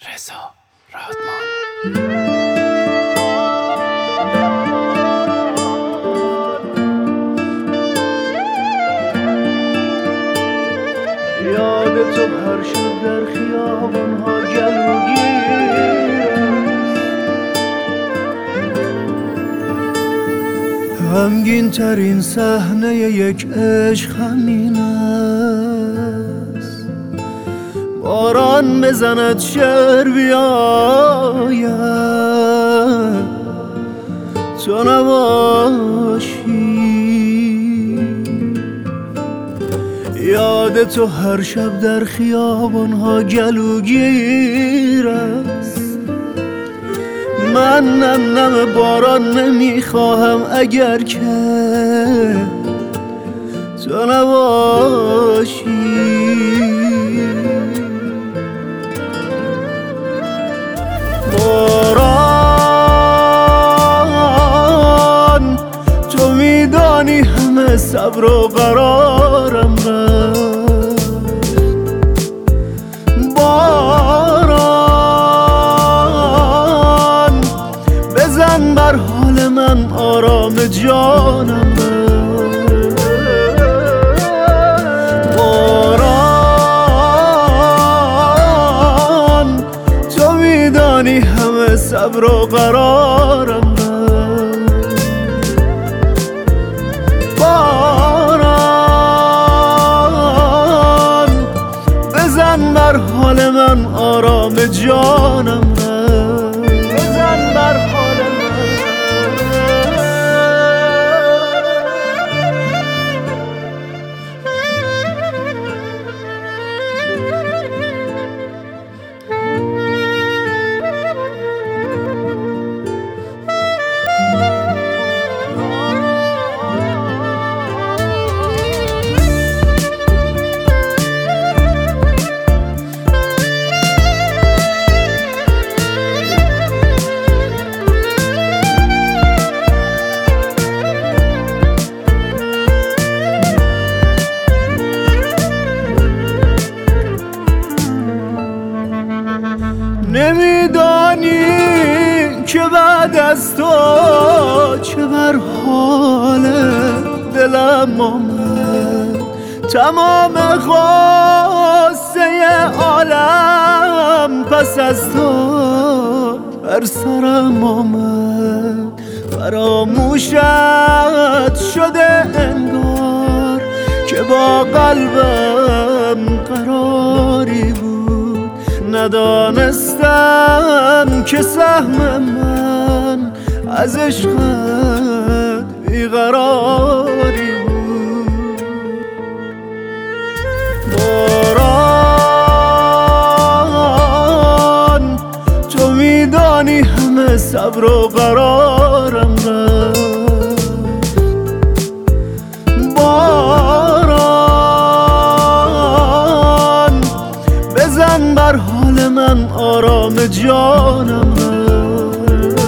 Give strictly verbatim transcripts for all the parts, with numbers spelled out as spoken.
رضا رادمان. یاد تو هر شب در خیابان‌ها گلوگیر، غمگین ترین صحنه یک عشق همین است. باران بزند شعر بیاید تو نباشی. یاد تو هر شب در خیابان‌ها گلوگیر است. من نم نم باران نمیخواهم اگر که تو نباشی. باران تو میدانی همه صبر و قرارم رفت. باران بزن بر حال من آرام جانم رفت. باران تو میدانی همه صبر و قرارم رفت. باران بزن بر حال من آرام جانم رفت. بزن بر حال من. نمیدانی که بعد از تو چه بر حال دلم آمد. تمام غصه عالم پس از تو بر سرم آمد. فراموشت شده انگار که با قلبم قراری بود. ندانستم که سهم من از عشقت بیقراری بود. باران تو میدانی همه صبر و قرارم رفت. باران بزن بر حال من آرام جانم رفت.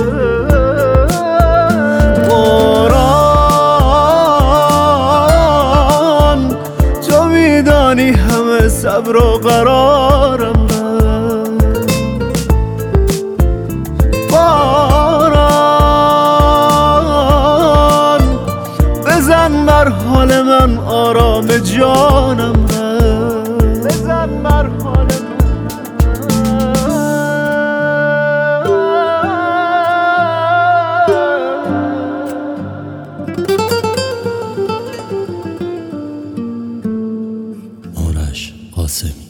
باران تو میدانی همه صبر و قرارم رفت. باران بزن بر حال من آرام جانم رفت. بزن بر حال من. آرش قاسمی.